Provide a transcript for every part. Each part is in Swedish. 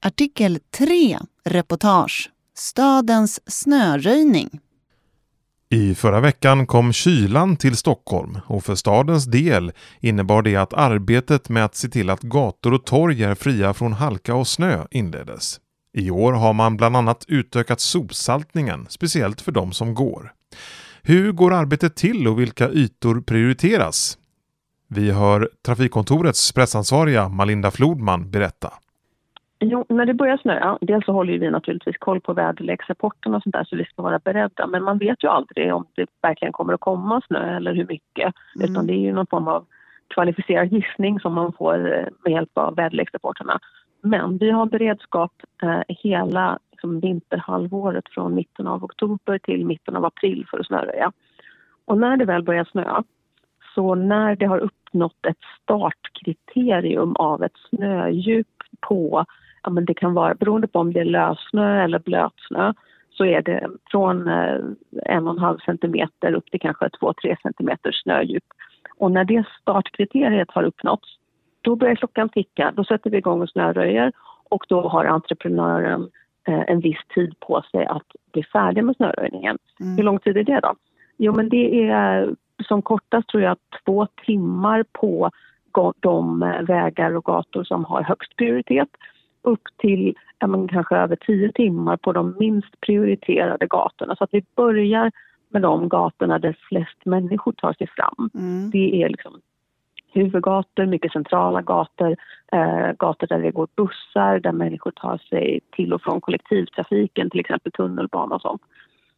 Artikel 3, reportage. Stadens snöröjning. I förra veckan kom kylan till Stockholm och för stadens del innebar det att arbetet med att se till att gator och torg är fria från halka och snö inleddes. I år har man bland annat utökat sopsaltningen, speciellt för de som går. Hur går arbetet till och vilka ytor prioriteras? Vi hör Trafikkontorets pressansvariga Malinda Flodman berätta. Jo, när det börjar snöa, dels så håller vi naturligtvis koll på väderleksrapporten och sånt där så vi ska vara beredda. Men man vet ju aldrig om det verkligen kommer att komma snö eller hur mycket. Utan det är ju någon form av kvalificerad gissning som man får med hjälp av väderleksrapporterna. Men vi har beredskap hela vinterhalvåret från mitten av oktober till mitten av april för att snöröja. Och när det väl börjar snöa, så när det har uppnått ett startkriterium av ett snödjup på, men det kan vara beroende på om det är lössnö eller blötsnö, så är det från 1,5 centimeter upp till kanske 2-3 centimeter snödjup. Och när det startkriteriet har uppnåtts, då börjar klockan ticka, då sätter vi igång och snöröjer och då har entreprenören en viss tid på sig att bli färdig med snöröjningen. Hur lång tid är det då? Jo, men det är som kortast tror jag 2 timmar på de vägar och gator som har högst prioritet upp till kanske över 10 timmar på de minst prioriterade gatorna. Så att vi börjar med de gatorna där flest människor tar sig fram. Det är huvudgator, mycket centrala gator, gator där det går bussar, där människor tar sig till och från kollektivtrafiken, till exempel tunnelbana och sånt.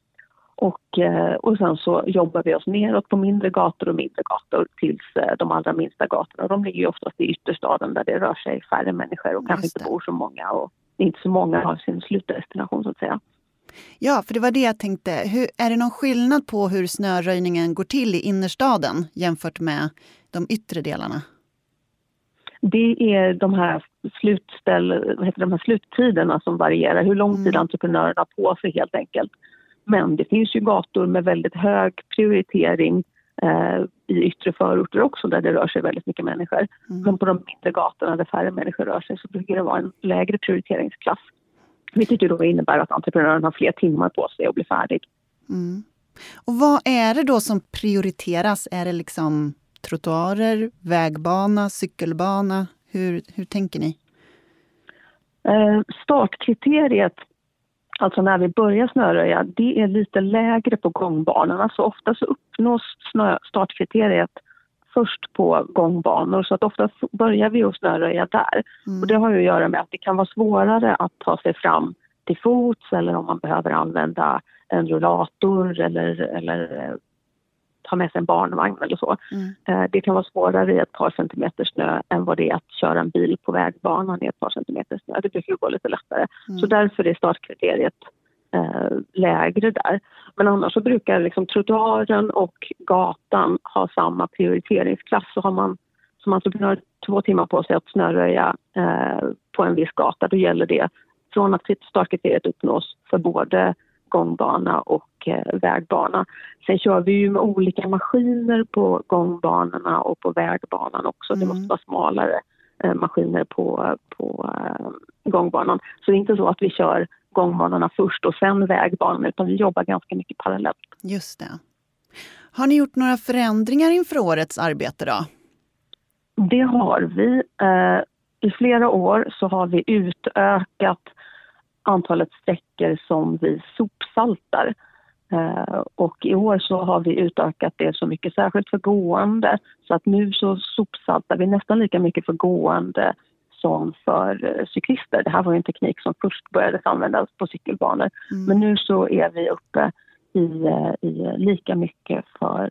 Och sen så jobbar vi oss neråt på mindre gator tills de allra minsta gatorna. De ligger ju oftast i ytterstaden där det rör sig färre människor och kanske inte bor så många och inte så många har sin slutdestination så att säga. Ja, för det var det jag tänkte. Är det någon skillnad på hur snöröjningen går till i innerstaden jämfört med de yttre delarna? Det är de här sluttiderna som varierar. Hur lång tid entreprenören har på sig helt enkelt. Men det finns ju gator med väldigt hög prioritering i yttre förorter också där det rör sig väldigt mycket människor. Men på de mindre gatorna där färre människor rör sig så brukar det vara en lägre prioriteringsklass. Vilket ju då innebär att entreprenören har fler timmar på sig att bli färdig. Och vad är det då som prioriteras? Är det trottoarer, vägbana, cykelbana? Hur tänker ni? Startkriteriet, alltså när vi börjar snöröja, det är lite lägre på gångbanorna. Så ofta så uppnås startkriteriet först på gångbanor. Så att ofta börjar vi att snöröja där. Och det har ju att göra med att det kan vara svårare att ta sig fram till fots eller om man behöver använda en rullator eller ta med sig en barnvagn eller så. Det kan vara svårare i ett par centimeter snö än vad det är att köra en bil på vägbanan i ett par centimeter snö. Det brukar gå lite lättare. Så därför är startkriteriet lägre där. Men annars så brukar trottoaren och gatan ha samma prioriteringsklass. Så har man som entreprenör 2 timmar på sig att snöröja på en viss gata, då gäller det från att startkriteriet uppnås för både gångbana och vägbana. Sen kör vi ju med olika maskiner på gångbanorna och på vägbanan också. Det måste vara smalare maskiner på gångbanan. Så det är inte så att vi kör gångbanorna först och sen vägbanan, utan vi jobbar ganska mycket parallellt. Just det. Har ni gjort några förändringar inför årets arbete då? Det har vi. I flera år så har vi utökat antalet sträckor som vi sopsaltar. Och i år så har vi utökat det så mycket, särskilt för gående. Så att nu så sopsaltar vi nästan lika mycket för gående som för cyklister. Det här var ju en teknik som först började användas på cykelbanor. Men nu så är vi uppe i lika mycket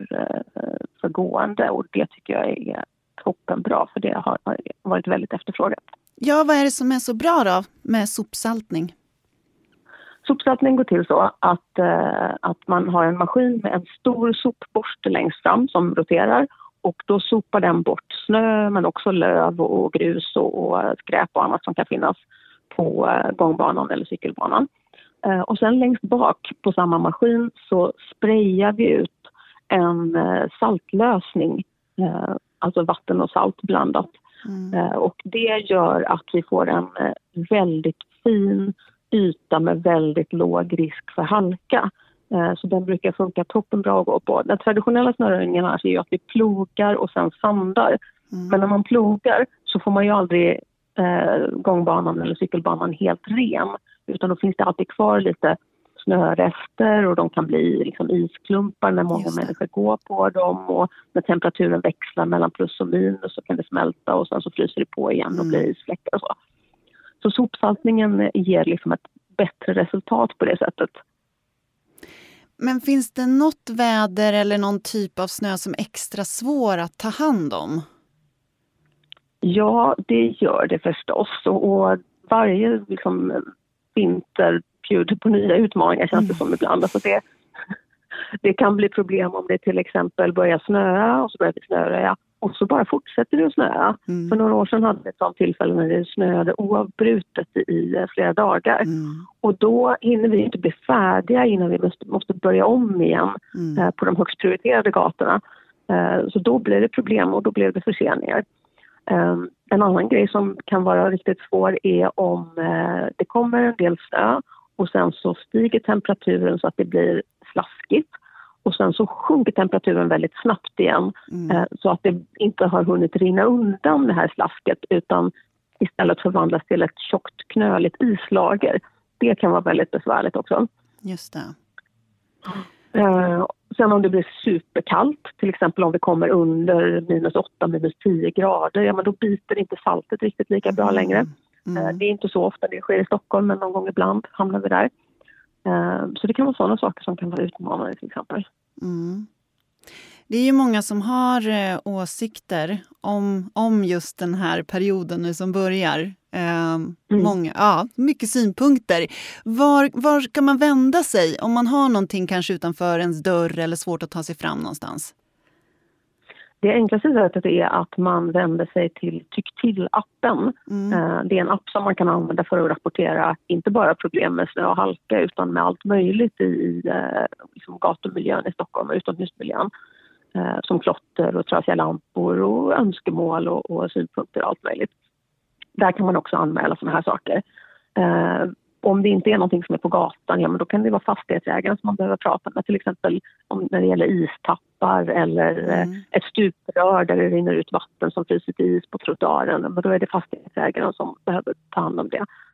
för gående. Och det tycker jag är toppenbra, för det har varit väldigt efterfrågat. Ja, vad är det som är så bra då med sopsaltning? Sopsaltning går till så att man har en maskin med en stor sopborste längst fram som roterar. Och då sopar den bort snö men också löv och grus och skräp och annat som kan finnas på gångbanan eller cykelbanan. Och sen längst bak på samma maskin så sprayar vi ut en saltlösning, alltså vatten och salt blandat, Och det gör att vi får en väldigt fin yta med väldigt låg risk för halka. Så den brukar funka toppenbra att gå på. Den traditionella snöröjningen är ju att vi plogar och sen sandar. Men när man plogar så får man ju aldrig gångbanan eller cykelbanan helt ren. Utan då finns det alltid kvar lite snörester och de kan bli liksom isklumpar när många människor går på dem. Och när temperaturen växlar mellan plus och minus så kan det smälta och sen så fryser det på igen och blir isfläckar och så. Så sopsaltningen ger liksom ett bättre resultat på det sättet. Men finns det något väder eller någon typ av snö som är extra svår att ta hand om? Ja, det gör det förstås. Och varje liksom, vinter bjuder på nya utmaningar känns det som ibland. Alltså det kan bli problem om det till exempel börjar snöa och så börjar det snöröja. Och så bara fortsätter det att snöa. För några år sedan hade vi ett sånt tillfälle när det snöade oavbrutet i flera dagar. Och då hinner vi inte bli färdiga innan vi måste börja om igen på de högst prioriterade gatorna. Så då blir det problem och då blir det förseningar. En annan grej som kan vara riktigt svår är om det kommer en del snö och sen så stiger temperaturen så att det blir slaskigt. Och sen så sjunker temperaturen väldigt snabbt igen så att det inte har hunnit rinna undan det här slasket utan istället förvandlas till ett tjockt knöligt islager. Det kan vara väldigt besvärligt också. Just det. Sen om det blir superkallt, till exempel om vi kommer under -8, -10 grader, ja men då biter inte saltet riktigt lika bra längre. Det är inte så ofta det sker i Stockholm men någon gång ibland hamnar vi där. Så det kan vara sådana saker som kan vara utmanande till exempel. Det är ju många som har åsikter om just den här perioden nu som börjar. Mycket synpunkter. Var ska man vända sig om man har någonting kanske utanför ens dörr eller svårt att ta sig fram någonstans? Det enklaste sättet är att man vänder sig till Tyck till-appen. Det är en app som man kan använda för att rapportera inte bara problem med snö och halka utan med allt möjligt i liksom gatumiljön i Stockholm och utomhusmiljön. Som klotter och trasiga lampor och önskemål och synpunkter och allt möjligt. Där kan man också anmäla sådana här saker. Om det inte är någonting som är på gatan, ja men då kan det vara fastighetsägaren som man behöver prata med. Till exempel när det gäller istappar eller ett stuprör där det rinner ut vatten som fryser till is på trottoaren. Men då är det fastighetsägaren som behöver ta hand om det.